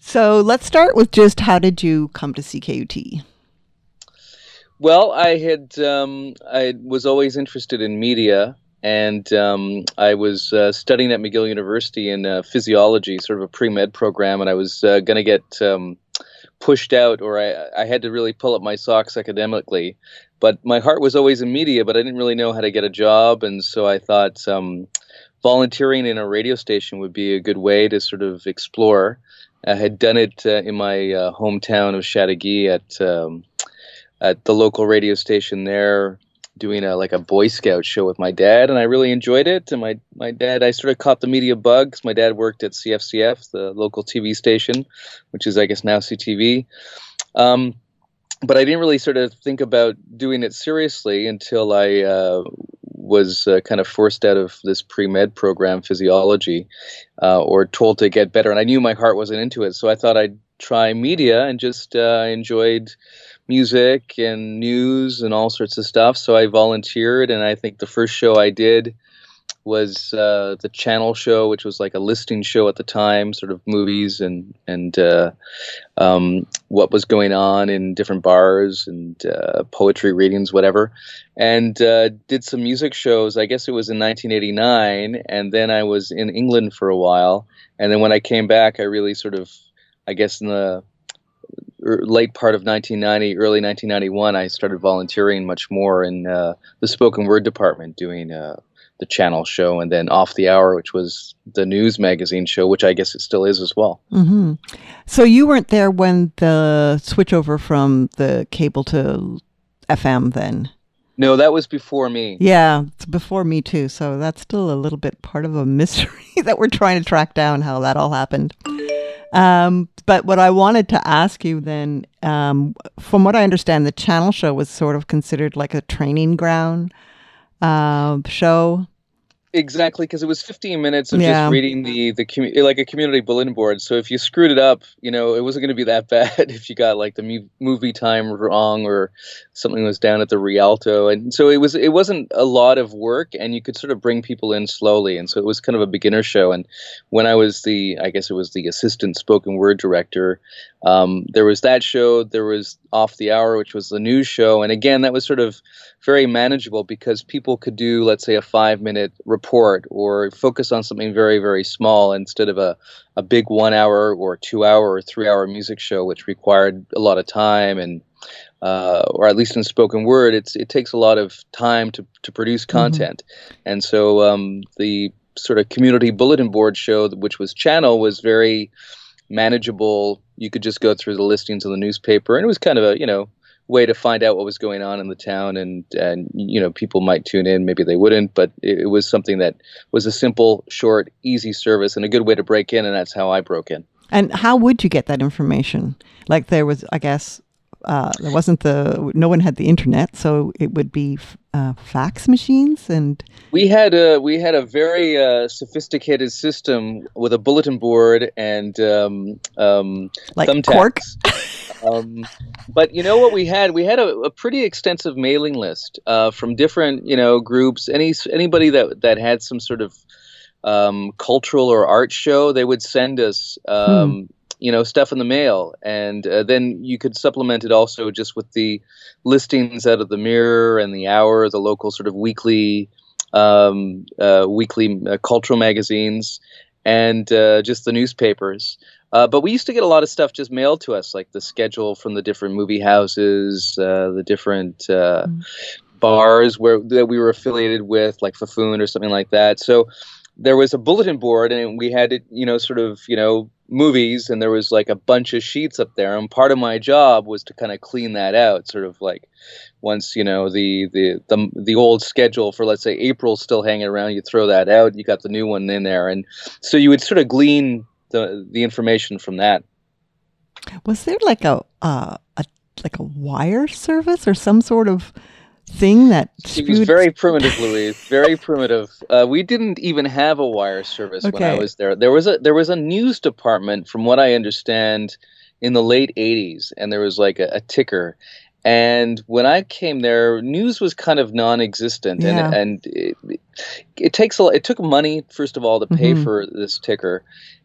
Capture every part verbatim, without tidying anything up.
So let's start with just how did you come to C K U T? Well, I had um, I was always interested in media, and um, I was uh, studying at McGill University in uh, physiology, sort of a pre-med program, and I was uh, going to get um, pushed out, or I, I had to really pull up my socks academically. But my heart was always in media, but I didn't really know how to get a job, and so I thought um, volunteering in a radio station would be a good way to sort of explore. I had done it uh, in my uh, hometown of Chateauguay at um, at the local radio station there, doing a like a Boy Scout show with my dad, and I really enjoyed it. And my my dad, I sort of caught the media bug 'cause my dad worked at C F C F, the local T V station, which is I guess now C T V. Um, but I didn't really sort of think about doing it seriously until I uh, was uh, kind of forced out of this pre-med program, physiology, uh, or told to get better. And I knew my heart wasn't into it, so I thought I'd try media and just uh, enjoyed music and news and all sorts of stuff. So I volunteered, and I think the first show I did was uh, the Channel Show, which was like a listing show at the time, sort of movies and and uh, um, what was going on in different bars and uh, poetry readings, whatever. And uh, did some music shows. I guess it was in nineteen eighty-nine, and then I was in England for a while. And then when I came back, I really sort of, I guess in the late part of nineteen ninety, early nineteen ninety-one, I started volunteering much more in uh, the spoken word department, doing uh, the Channel Show, and then Off the Hour, which was the news magazine show, which I guess it still is as well. Mm-hmm. So you weren't there when the switch over from the cable to F M then? No, that was before me. Yeah, it's before me too. So that's still a little bit part of a mystery that we're trying to track down how that all happened. Um, but what I wanted to ask you then, um, from what I understand, the Channel Show was sort of considered like a training ground uh, show. Exactly, because it was fifteen minutes of Yeah. just reading the the commu- like a community bulletin board. So if you screwed it up, you know, it wasn't going to be that bad if you got like the mu- movie time wrong or something was down at the Rialto. And so it was it wasn't a lot of work, and you could sort of bring people in slowly. And so it was kind of a beginner show. And when I was the, I guess it was the assistant spoken word director, um, there was that show. There was Off the Hour, which was the news show. And again, that was sort of very manageable because people could do, let's say, a five minute report or focus on something very, very small instead of a, a big one hour or two hour or three hour music show, which required a lot of time. And, uh, or at least in spoken word, it's, it takes a lot of time to, to produce content. Mm-hmm. And so um, the sort of community bulletin board show, which was Channel, was very manageable. You could just go through the listings of the newspaper, and it was kind of a, you know, way to find out what was going on in the town, and and you know, people might tune in, maybe they wouldn't, but it, it was something that was a simple, short, easy service and a good way to break in, and that's how I broke in. And how would you get that information? Like there was, I guess, uh, there wasn't the, no one had the internet, so it would be uh, fax machines, and we had a we had a very uh, sophisticated system with a bulletin board and um, um, like thumbtacks. cork. Um, but you know what we had? We had a, a pretty extensive mailing list uh, from different, you know, groups. Any anybody that that had some sort of um, cultural or art show, they would send us, um, hmm. you know, stuff in the mail, and uh, then you could supplement it also just with the listings out of the Mirror and the Hour, the local sort of weekly, um, uh, weekly uh, cultural magazines, and uh, just the newspapers. Uh, but we used to get a lot of stuff just mailed to us, like the schedule from the different movie houses, uh, the different uh, mm. bars where that we were affiliated with, like Fafoon or something like that. So there was a bulletin board, and we had it, you know, sort of, you know, movies, and there was like a bunch of sheets up there. And part of my job was to kind of clean that out, sort of like once, you know, the the the, the old schedule for, let's say, April's still hanging around, you throw that out, you got the new one in there, and so you would sort of glean the the information from that. Was there like a uh, a like a wire service or some sort of thing that spewed? It was very primitive, Louise. Very primitive. Uh, we didn't even have a wire service okay. when I was there. There was a there was a news department, from what I understand, in the late eighties, and there was like a, a ticker. And when I came there, news was kind of non-existent, yeah. and and it, it takes a it took money, first of all, to pay mm-hmm. for this ticker.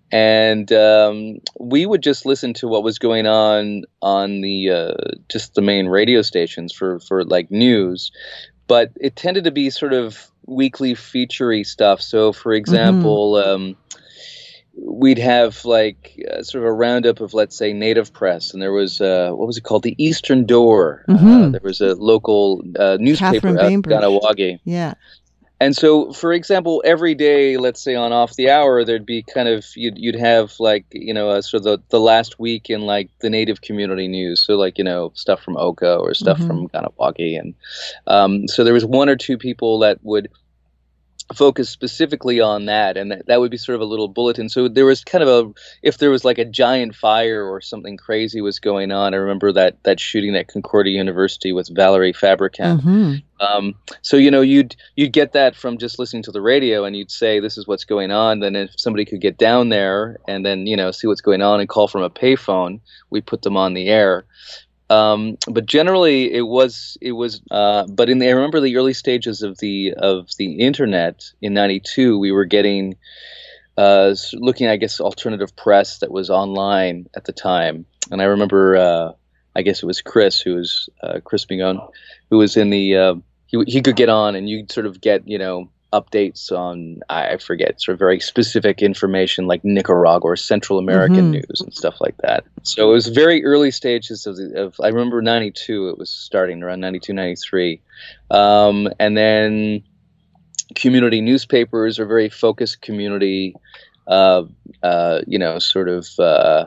and um, we would just listen to what was going on on the uh, just the main radio stations for for like news, but it tended to be sort of weekly featurey stuff. So, for Mm-hmm. example, um, we'd have like uh, sort of a roundup of, let's say, native press, and there was uh, what was it called, the Eastern Door. Uh, Mm-hmm. there was a local uh, newspaper Catherine out in Bainbridge. Ganawagi. Yeah. And so, for example, every day, let's say on Off the Hour, there'd be kind of you'd you'd have like you know uh, sort of the, the last week in like the native community news. So like you know stuff from Oka or stuff Mm-hmm. from Ganawagi, and um, so there was one or two people that would focus specifically on that, and that, that would be sort of a little bulletin. So there was kind of a, if there was like a giant fire or something crazy was going on. I remember that that shooting at Concordia University with Valerie Fabricant. Mm-hmm. Um, so you know you'd you'd get that from just listening to the radio, and you'd say this is what's going on. Then if somebody could get down there and then you know see what's going on and call from a payphone, we put them on the air. Um, but generally, it was it was. Uh, but in the, I remember the early stages of the of the internet in ninety-two, we were getting uh, s- looking, I guess, alternative press that was online at the time. And I remember, uh, I guess it was Chris, who was uh, Chris Migon, who was in the. Uh, he he could get on, and you'd sort of get you know updates on, I forget, sort of very specific information like Nicaragua or Central American Mm-hmm. news and stuff like that. So it was very early stages of, the, of I remember ninety-two, it was starting around ninety-two, ninety-three. Um, and then community newspapers are very focused community, uh, uh, you know, sort of uh,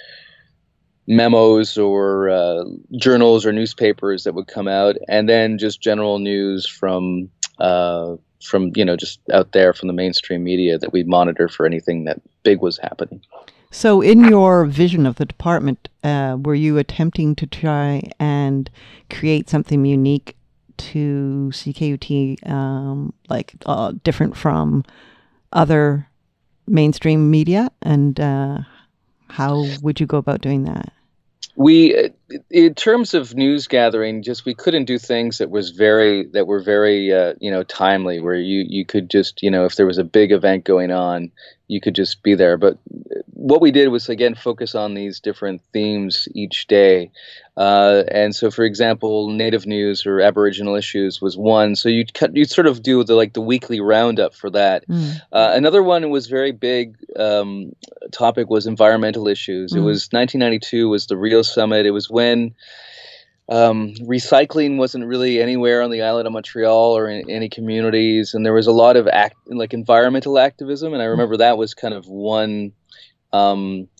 memos or uh, journals or newspapers that would come out, and then just general news from uh, from you know just out there from the mainstream media that we monitor for anything that big was happening. So, in your vision of the department, uh, were you attempting to try and create something unique to C K U T, um, like uh, different from other mainstream media? And uh, how would you go about doing that? We, in terms of news gathering, just we couldn't do things that was very that were very uh, you know timely, where you you could just you know if there was a big event going on, you could just be there. But what we did was again focus on these different themes each day. Uh, and so, for example, Native news or Aboriginal issues was one. So you'd cut, you'd sort of do the like the weekly roundup for that. Mm. Uh, another one was very big. Um, topic was environmental issues. It Mm. was nineteen ninety-two was the Rio Summit. It was when um, recycling wasn't really anywhere on the island of Montreal or in any communities, and there was a lot of act like environmental activism. And I remember that was kind of one. Um,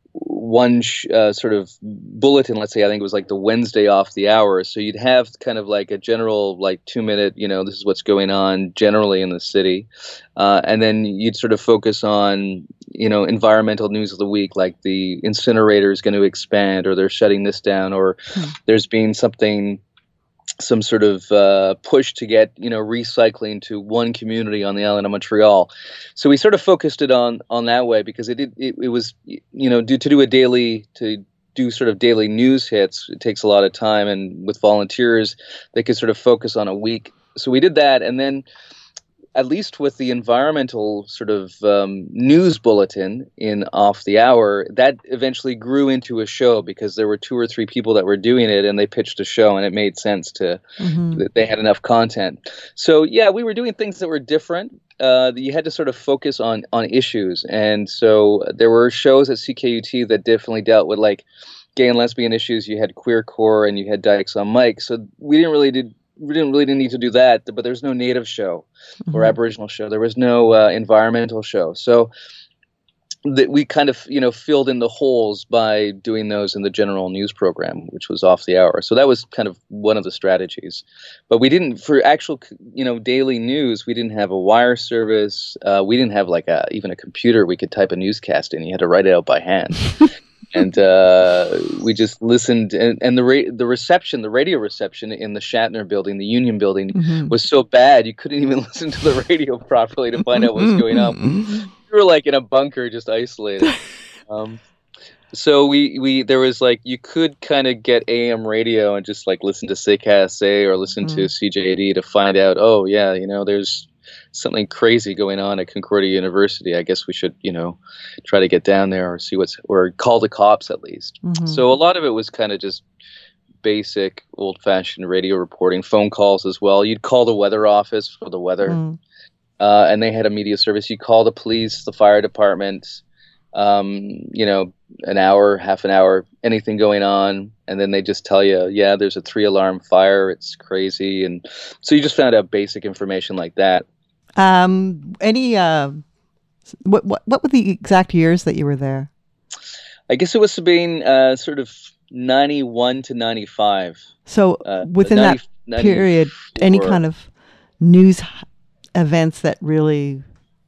one sh- uh, sort of bulletin, let's say, I think it was like the Wednesday off the hour. So you'd have kind of like a general, like two minute, you know, this is what's going on generally in the city. Uh, and then you'd sort of focus on, you know, environmental news of the week, like the incinerator is going to expand or they're shutting this down or Hmm. there's been something some sort of uh, push to get you know recycling to one community on the island of Montreal. So we sort of focused it on on that way because it did, it, it was you know do to do a daily to do sort of daily news hits. It takes a lot of time, and with volunteers, they could sort of focus on a week. So we did that, and then at least with the environmental sort of um, news bulletin in Off the Hour, that eventually grew into a show because there were two or three people that were doing it and they pitched a show and it made sense to Mm-hmm. that they had enough content. So yeah, we were doing things that were different. Uh, you had to sort of focus on on issues, and so there were shows at C K U T that definitely dealt with like gay and lesbian issues. You had Queer Core and you had Dykes on Mike. So we didn't really did we didn't really need to do that. But there's no Native show or Mm-hmm. Aboriginal show. There was no uh, environmental show. So that we kind of you know filled in the holes by doing those in the general news program, which was Off the Hour. So that was kind of one of the strategies. But we didn't for actual you know daily news. We didn't have a wire service. Uh, we didn't have like a even a computer we could type a newscast in. You had to write it out by hand. And uh, we just listened, and, and the ra- the reception, the radio reception in the Shatner building, the Union building, Mm-hmm. was so bad you couldn't even listen to the radio properly to find out what was going on. We were like in a bunker, just isolated. Um, so we, we there was like you could kind of get A M radio and just like listen to C K S A or listen to Mm. C J A D to find out. Oh yeah, you know there's something crazy going on at Concordia University. I guess we should, you know, try to get down there or see what's, or call the cops at least. Mm-hmm. So a lot of it was kind of just basic old-fashioned radio reporting, phone calls as well. You'd call the weather office for the weather, Mm. uh, and they had a media service. You call the police, the fire department, um, you know, an hour, half an hour, anything going on, and then they just tell you, yeah, there's a three-alarm fire. It's crazy, and so you just found out basic information like that. Um, any uh, what what what were the exact years that you were there? I guess it was being uh, sort of ninety-one to ninety-five. So Uh, within ninety, that period, any kind of news events that really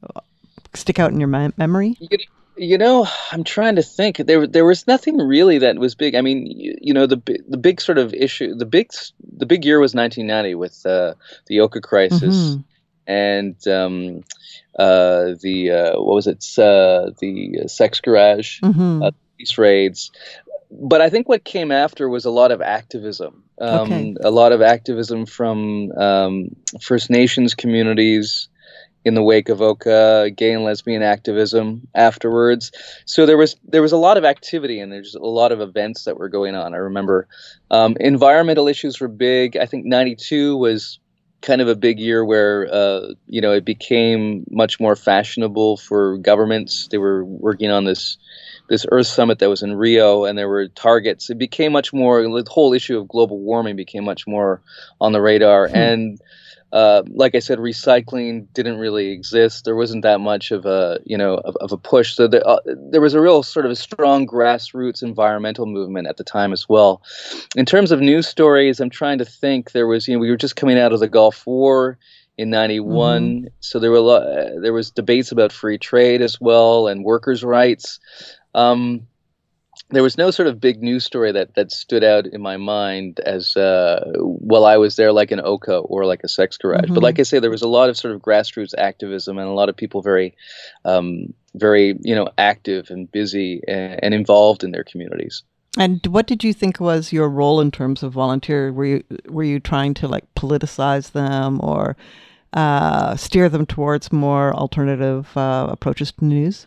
stick out in your me- memory? You, you know, I'm trying to think. There, there was nothing really that was big. I mean, you, you know, the bi- the big sort of issue, the big the big year was nineteen ninety with uh, the Oka crisis, Mm-hmm. and um, uh, the uh, what was it? Uh, the sex garage, Mm-hmm. uh, police raids. But I think what came after was a lot of activism, um, Okay. a lot of activism from um, First Nations communities in the wake of Oka, gay and lesbian activism afterwards. So there was there was a lot of activity, and there's a lot of events that were going on. I remember um, environmental issues were big. I think ninety-two was kind of a big year where uh, you know, it became much more fashionable for governments. They were working on this this Earth Summit that was in Rio, and there were targets. It became much more, the whole issue of global warming became much more on the radar. Hmm. And uh, like I said, recycling didn't really exist. There wasn't that much of a, you know, of, of a push. So the, uh, there was a real sort of a strong grassroots environmental movement at the time as well. In terms of news stories, I'm trying to think. There was, you know, we were just coming out of the Gulf War in ninety-one, Mm-hmm. so there were a lot, uh, there was debates about free trade as well and workers' rights. Um, there was no sort of big news story that, that stood out in my mind as uh, while I was there, like an Oka or like a sex garage. Mm-hmm. But like I say, there was a lot of sort of grassroots activism and a lot of people very, um, very, you know, active and busy and, and involved in their communities. And what did you think was your role in terms of volunteer? Were you were you trying to like politicize them or uh, steer them towards more alternative uh, approaches to news?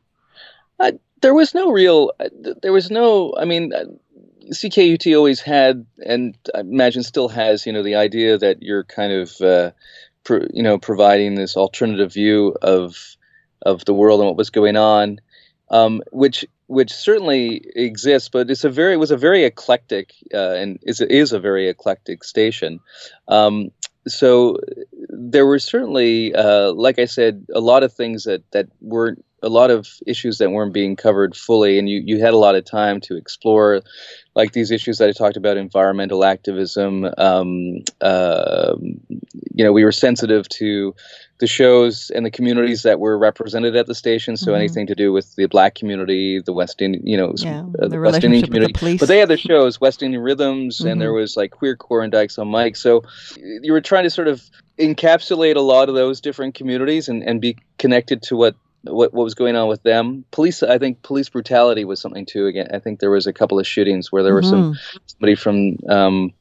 Uh, there was no real, uh, th- there was no, I mean, uh, C K U T always had, and I imagine still has, you know, the idea that you're kind of, uh, pro, you know, providing this alternative view of of the world and what was going on, um, which which certainly exists, but it's a very it was a very eclectic uh, and is is a very eclectic station. Um, so there were certainly, uh, like I said, a lot of things that that weren't. A lot of issues that weren't being covered fully, and you, you had a lot of time to explore, like these issues that I talked about, environmental activism. Um, uh, you know, we were sensitive to the shows and the communities that were represented at the station. So Mm-hmm. anything to do with the Black community, the West Indian, you know, Yeah, uh, the the West Indian relationship with the community. police. But they had their shows, West Indian Rhythms, and there Mhm. was like Queer Core and Dykes on Mike. So you were trying to sort of encapsulate a lot of those different communities and, and be connected to what what what was going on with them. Police, I think police brutality was something too. Again, I think there was a couple of shootings where there was some somebody from um,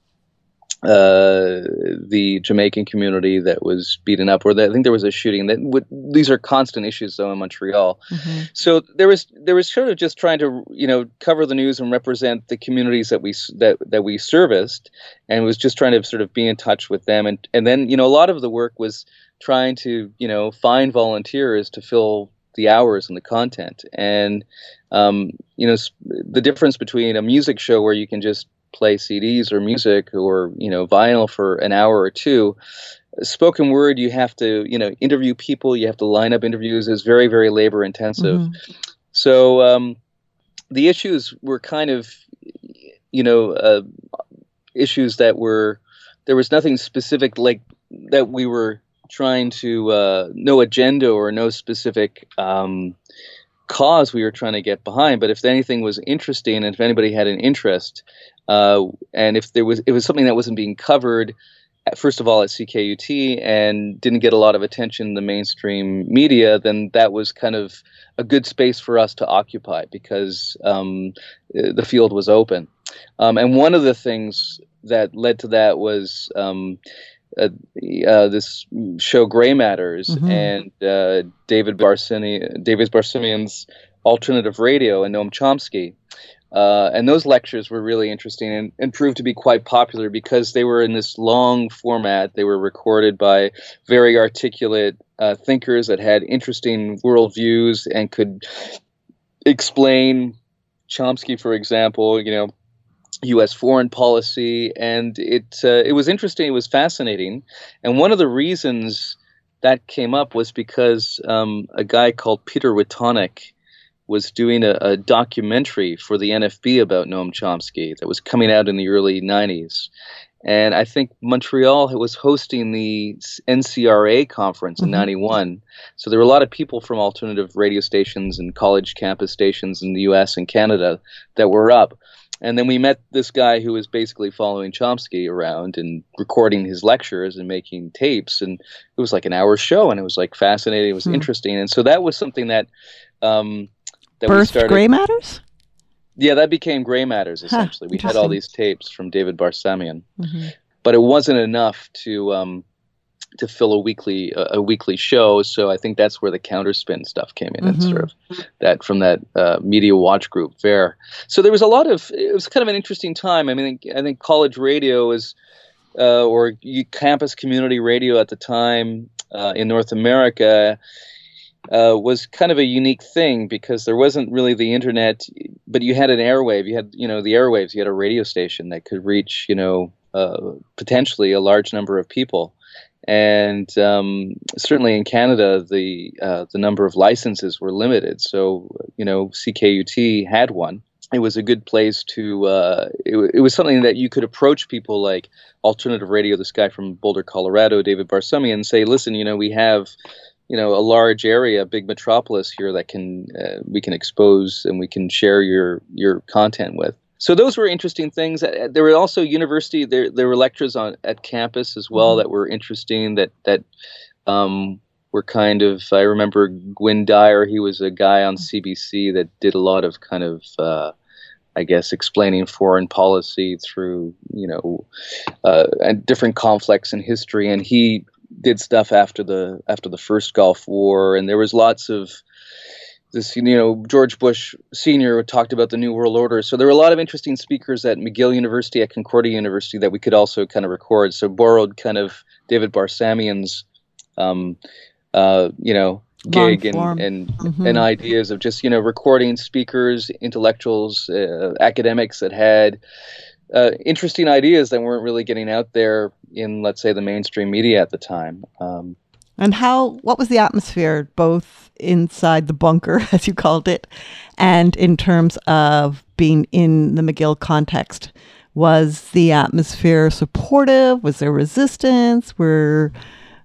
uh, the Jamaican community that was beaten up, or that, I think there was a shooting. That would, these are constant issues though in Montreal. Mhm. So there was there was sort of just trying to, you know, cover the news and represent the communities that we s- that that we serviced, and was just trying to sort of be in touch with them. And and then, you know, a lot of the work was trying to, you know, find volunteers to fill the hours and the content. And um, you know, s- the difference between a music show where you can just play C Ds or music or, you know, vinyl for an hour or two, spoken word, you have to, you know, interview people, you have to line up interviews, is very, very labor intensive. Mhm. So um, the issues were kind of, you know, uh, issues that were, there was nothing specific like that we were trying to, uh, no agenda or no specific um, cause we were trying to get behind. But if anything was interesting, and if anybody had an interest, uh, and if there was, it was something that wasn't being covered, at- first of all at C K U T, and didn't get a lot of attention in the mainstream media, then that was kind of a good space for us to occupy because um, uh, the field was open. Um, and one of the things that led to that was um, uh, uh, this show Gray Matters Mm-hmm. and uh, David Barsimi, David Barsimian's Alternative Radio and Noam Chomsky. Uh, and those lectures were really interesting and, and proved to be quite popular because they were in this long format. They were recorded by very articulate uh, thinkers that had interesting worldviews and could explain Chomsky, for example, you know, U S foreign policy, and it uh, it was interesting. It was fascinating, and one of the reasons that came up was because um, a guy called Peter Witonek was doing a, a documentary for the N F B about Noam Chomsky that was coming out in the early nineties. And I think Montreal was hosting the N C R A conference in Mm-hmm. ninety-one. So there were a lot of people from alternative radio stations and college campus stations in the U S and Canada that were up. And then we met this guy who was basically following Chomsky around and recording his lectures and making tapes. And it was like an hour show, and it was like fascinating. It was Hmm. interesting. And so that was something that um, that we Birth started. Gray Matters? Yeah, that became Gray Matters, essentially. Huh, We had all interesting. these tapes from David Barsamian. Mm-hmm. But it wasn't enough to um, to fill a weekly a, a weekly show. So I think that's where the counterspin stuff came in, and Mm-hmm. sort of that from that uh, media watch group there. So there was a lot of it was kind of an interesting time. I mean, I think college radio was uh, or campus community radio at the time uh, in North America. Uh, was kind of a unique thing because there wasn't really the internet, but you had an airwave. You had, you know, the airwaves. You had a radio station that could reach, you know, uh, potentially a large number of people. And um, certainly in Canada, the uh, the number of licenses were limited. So, you know, C K U T had one. It was a good place to. Uh, it, it was something that you could approach people like Alternative Radio, this guy from Boulder, Colorado, David Barsamian, and say, listen, you know, we have, you know, a large area, a big metropolis here that can uh, we can expose and we can share your your content with. So those were interesting things. Uh, There were also university. There there were lectures on at campus as well Mm-hmm. that were interesting. That that um, were kind of. I remember Gwyn Dyer. He was a guy on C B C that did a lot of kind of. Uh, I guess explaining foreign policy through, you know, uh, and different conflicts in history, and he did stuff after the after the first Gulf War, and there was lots of this. You know, George Bush Senior talked about the New World Order, so there were a lot of interesting speakers at McGill University, at Concordia University that we could also kind of record. So borrowed kind of David Barsamian's, um, uh, you know. Long gig and, form. and Mm-hmm. and ideas of just, you know, recording speakers, intellectuals, uh, academics that had uh, interesting ideas that weren't really getting out there in, let's say, the mainstream media at the time. Um, And how, what was the atmosphere, both inside the bunker, as you called it, and in terms of being in the McGill context? Was the atmosphere supportive? Was there resistance? Were,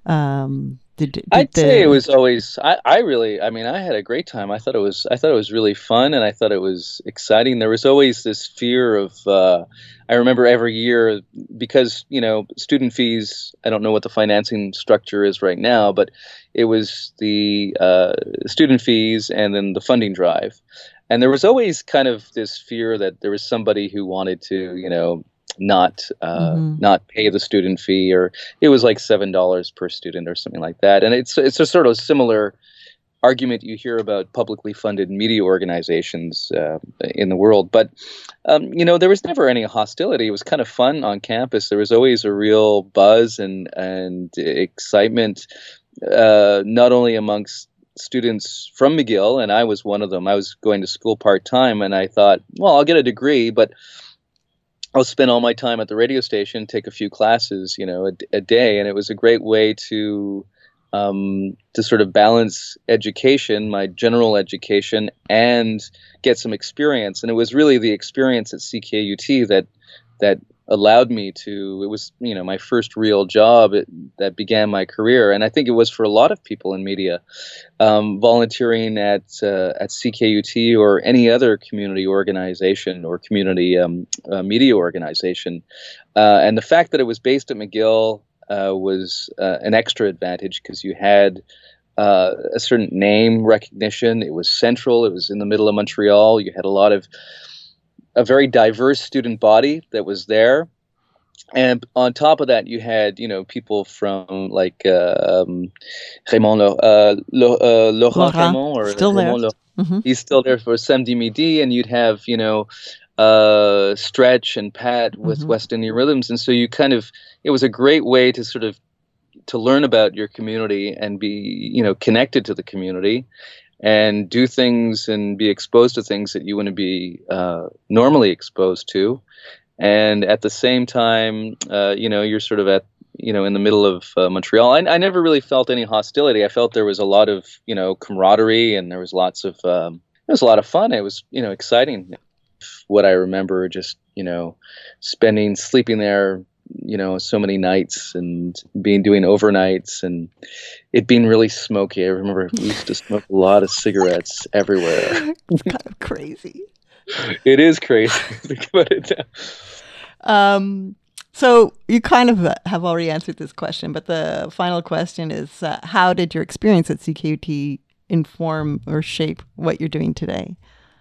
um, did, did I'd the, say it was always. I, I really. I mean, I had a great time. I thought it was. I thought it was really fun, and I thought it was exciting. There was always this fear of. Uh, I remember every year because, you know, student fees. I don't know what the financing structure is right now, but it was the uh, student fees and then the funding drive, and there was always kind of this fear that there was somebody who wanted to, you know, not uh, Mm-hmm. not pay the student fee, or it was like seven dollars per student or something like that. And it's it's a sort of similar argument you hear about publicly funded media organizations uh, in the world. But um, you know, there was never any hostility. It was kind of fun on campus. There was always a real buzz and and excitement, uh, not only amongst students from McGill, and I was one of them. I was going to school part time, and I thought, well, I'll get a degree, but I'll spend all my time at the radio station, take a few classes, you know, a, a day, and it was a great way to um, to sort of balance education, my general education, and get some experience. And it was really the experience at C K U T that that allowed me to. It was, you know, my first real job it, that began my career, and I think it was for a lot of people in media. Um, volunteering at uh, at C K U T or any other community organization or community um, uh, media organization, uh, and the fact that it was based at McGill uh, was uh, an extra advantage because you had uh, a certain name recognition. It was central. It was in the middle of Montreal. You had a lot of a very diverse student body that was there. and on top of that, you had, you know, people from like uh, um, Raymond, Le, uh, Le, uh, Laurent Laurent, Raymond, or still there. Raymond Le, Mm-hmm. he's still there for Samedi Midi, and you'd have, you know, uh, Stretch and Pat with Mm-hmm. West Indian Rhythms, and so you kind of, it was a great way to sort of to learn about your community and be, you know, connected to the community and do things and be exposed to things that you wouldn't be uh, normally exposed to. And at the same time, uh, you know, you're sort of at, you know, in the middle of uh, Montreal. I, I never really felt any hostility. I felt there was a lot of, you know, camaraderie, and there was lots of, um, it was a lot of fun. It was, you know, exciting. What I remember, just, you know, spending, sleeping there, you know, so many nights, and being doing overnights, and it being really smoky. I remember we used to smoke a lot of cigarettes everywhere. It's kind of crazy. It is crazy. Think about it now. Um, so you kind of have already answered this question, but the final question is, uh, how did your experience at C K U T inform or shape what you're doing today?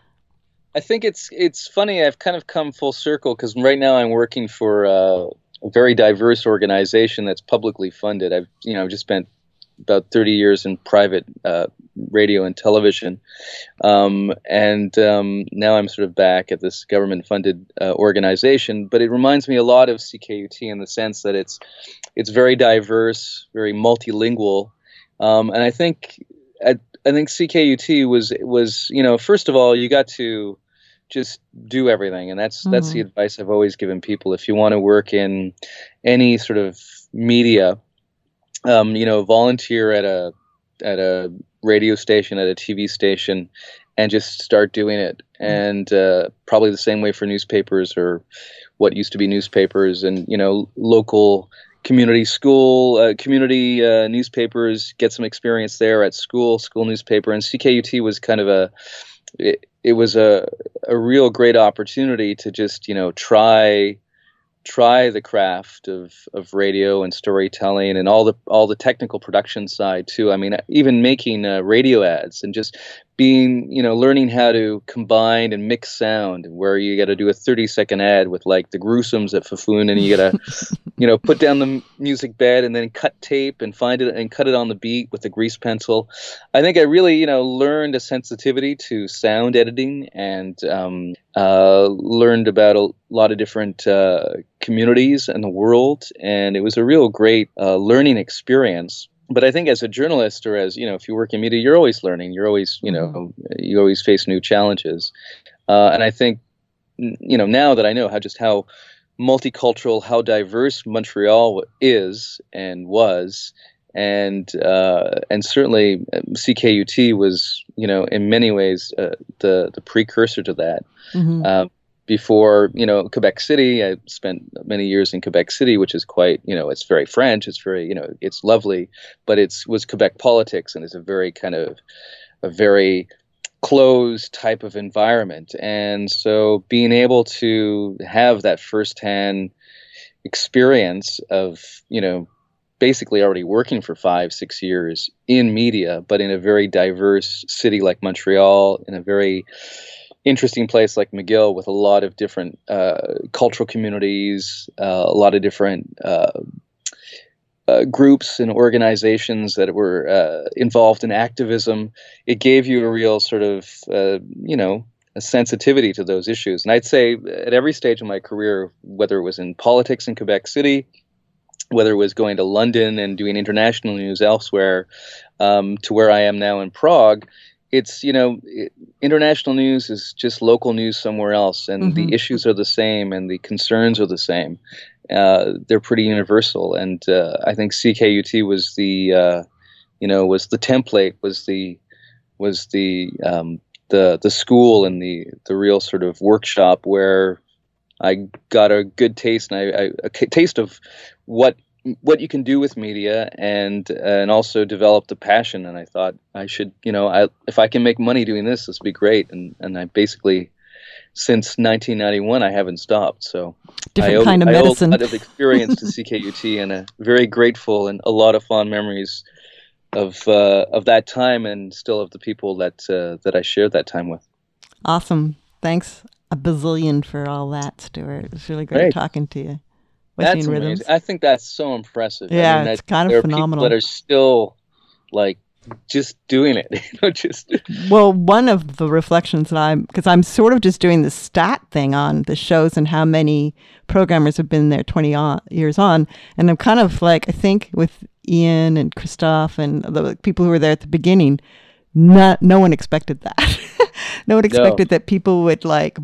I think it's it's funny. I've kind of come full circle, because right now I'm working for uh, a very diverse organization that's publicly funded. I've you know just spent about thirty years in private uh, radio and television, um, and um, now I'm sort of back at this government-funded uh, organization. But it reminds me a lot of C K U T in the sense that it's it's very diverse, very multilingual, um, and I think I, I think C K U T was was you know first of all, you got to just do everything, and that's that's the Mm-hmm. advice I've always given people. If you want to work in any sort of media, um, you know, volunteer at a at a radio station, at a T V station, and just start doing it. And uh, probably the same way for newspapers, or what used to be newspapers, and you know, local community school, uh, community uh, newspapers. Get some experience there at school, school newspaper, and C K U T was kind of a it, it was a a real great opportunity to just you know try try the craft of of radio and storytelling, and all the all the technical production side too. I mean, even making uh, radio ads, and just being, you know, learning how to combine and mix sound, where you got to do a thirty second ad with like the Gruesom's at Fufun, and you got to, you know, put down the m- music bed and then cut tape and find it and cut it on the beat with a grease pencil. I think I really, you know, learned a sensitivity to sound editing, and um, uh, learned about a lot of different uh, communities in the world, and it was a real great uh, learning experience. But I think as a journalist, or as, you know, if you work in media, you're always learning. You're always, you Mm-hmm. know, you always face new challenges. Uh, and I think, n- you know, now that I know how just how multicultural, how diverse Montreal is and was, and uh, and certainly um, C K U T was, you know, in many ways uh, the the precursor to that. Mm-hmm. Um, before, you know, Quebec City, I spent many years in Quebec City, which is quite, you know, it's very French, it's very, you know, it's lovely, but it's was Quebec politics, and it's a very kind of a very closed type of environment. And so being able to have that firsthand experience of, you know, basically already working for five, six years in media, but in a very diverse city like Montreal, in a very interesting place like McGill, with a lot of different uh, cultural communities, uh, a lot of different uh, uh, groups and organizations that were uh, involved in activism. It gave you a real sort of, uh, you know, a sensitivity to those issues. And I'd say at every stage of my career, whether it was in politics in Quebec City, whether it was going to London and doing international news elsewhere, um, to where I am now in Prague, it's, you know, it, international news is just local news somewhere else, and Mm-hmm. the issues are the same, and the concerns are the same. Uh, they're pretty universal, and uh, I think C K U T was the, uh, you know, was the template, was the was the um, the the school, and the the real sort of workshop where I got a good taste, and I, I a ca- taste of what what you can do with media, and and also developed the passion. And I thought I should, you know, I if I can make money doing this, this would be great. And and I basically, since nineteen ninety-one, I haven't stopped. So I Different owe kind of I owe a medicine. lot of experience to C K U T, and a very grateful, and a lot of fond memories of uh, of that time, and still of the people that uh, that I shared that time with. Awesome. Thanks a bazillion for all that, Stuart. It was really great Great. talking to you. That's Wesleyan amazing. Rhythms. I think that's so impressive. I Yeah, mean, it's that kind there of are people that phenomenal. are still like just doing it, you know, just Well, one of the reflections that I'm, because I'm sort of just doing the stat thing on the shows and how many programmers have been there twenty on, years on. And I'm kind of like, I think with Ian and Christoph and the people who were there at the beginning, not, no one expected that. No one no. expected that people would like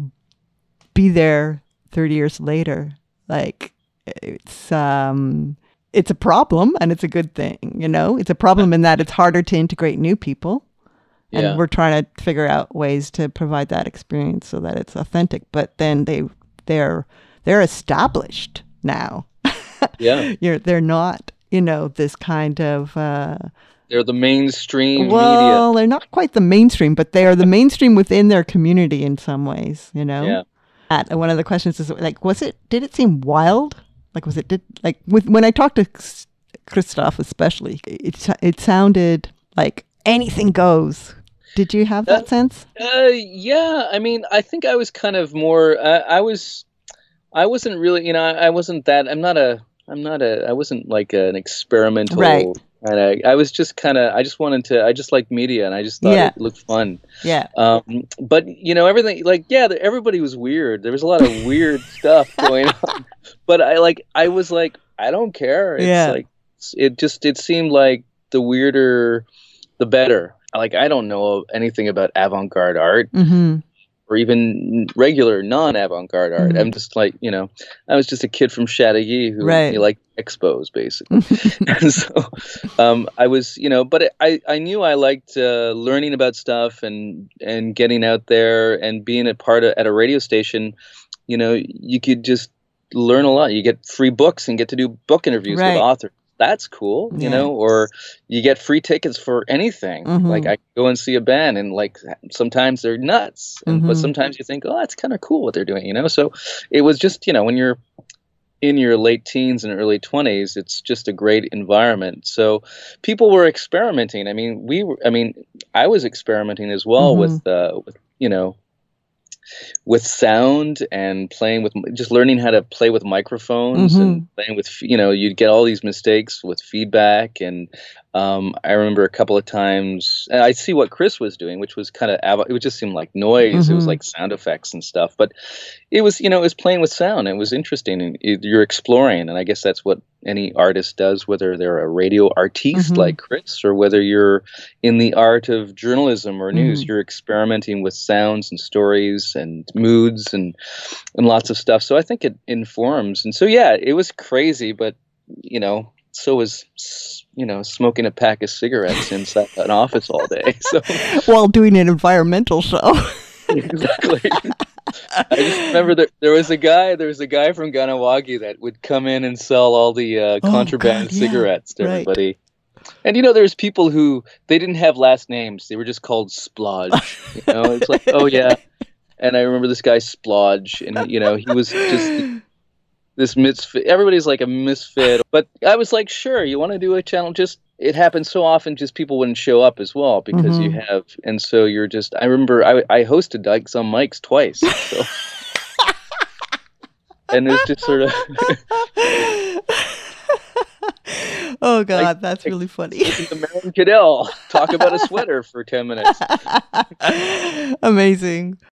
be there thirty years later. Like it's, um, it's a problem and it's a good thing, you know, it's a problem in that it's harder to integrate new people. And Yeah. we're trying to figure out ways to provide that experience so that it's authentic. But then they they're they're established now. Yeah. You're they're not, you know, this kind of uh, They're the mainstream media. well, they're not quite the mainstream, but they are the mainstream within their community in some ways, you know. Yeah. At, one of the questions is like, was it? Did it seem wild? Like, was it? Did like with when I talked to Christoph, especially, it it sounded like anything goes. Did you have that Uh, sense? uh, yeah. I mean, I think I was kind of more. I, I was. I wasn't really. You know, I, I wasn't that. I'm not a. I'm not a. I wasn't like an experimental. Right. And I, I was just kind of. I just wanted to. I just liked media, and I just thought Yeah. it looked fun. Yeah. Um, but you know, everything. Like, yeah, the, everybody was weird. There was a lot of weird stuff going on. But I like. I was like, I don't care. It's Yeah. like. It just. It seemed like the weirder, the better. Like, I don't know anything about avant-garde art Mm-hmm. or even regular non-avant-garde art. Mhm. I'm just like, you know, I was just a kid from Chateauguay who Right. you like expos, basically. And so um, I was, you know, but I, I knew I liked uh, learning about stuff and, and getting out there and being a part of at a radio station. You know, you could just learn a lot. You get free books and get to do book interviews Right. with authors. That's cool, you Yeah. know, or you get free tickets for anything. Mhm. Like I go and see a band and like sometimes they're nuts, and but Mhm. sometimes you think, oh, that's kind of cool what they're doing, you know? So it was just, you know, when you're in your late teens and early twenties, it's just a great environment. So people were experimenting. I mean, we were, I mean, I was experimenting as well Mhm. with, uh, with, you know, with sound and playing with just learning how to play with microphones Mhm. and playing with, you know, you'd get all these mistakes with feedback. And um, I remember a couple of times and I see what Chris was doing, which was kind of av- it would just seem like noise. It was Mhm. like sound effects and stuff, but it was, you know, it was playing with sound. It was interesting, and it, you're exploring, and I guess that's what any artist does, whether they're a radio artiste Mhm. like Chris or whether you're in the art of journalism or news. Mhm. You're experimenting with sounds and stories and moods and and lots of stuff. So I think it informs. And so yeah, it was crazy, but you know, so was s- you know smoking a pack of cigarettes inside an office all day. So While doing an environmental show. exactly. I just remember that there was a guy, there was a guy from Ganawagi that would come in and sell all the uh, Oh, contraband God, yeah. cigarettes to Right. everybody. And you know, there's people who they didn't have last names; they were just called Splodge. You know, it's like, oh yeah. And I remember this guy Splodge, and you know, he was just this misfit. Everybody's like a misfit, but I was like, sure, you want to do a channel? Just it happens so often, just people wouldn't show up as well because you Mhm. have, and so you're just. I remember I I hosted like some mics twice, so. And it was just sort of Oh God, that's really funny. listen to Marion Cadell talk about a sweater for ten minutes. Amazing.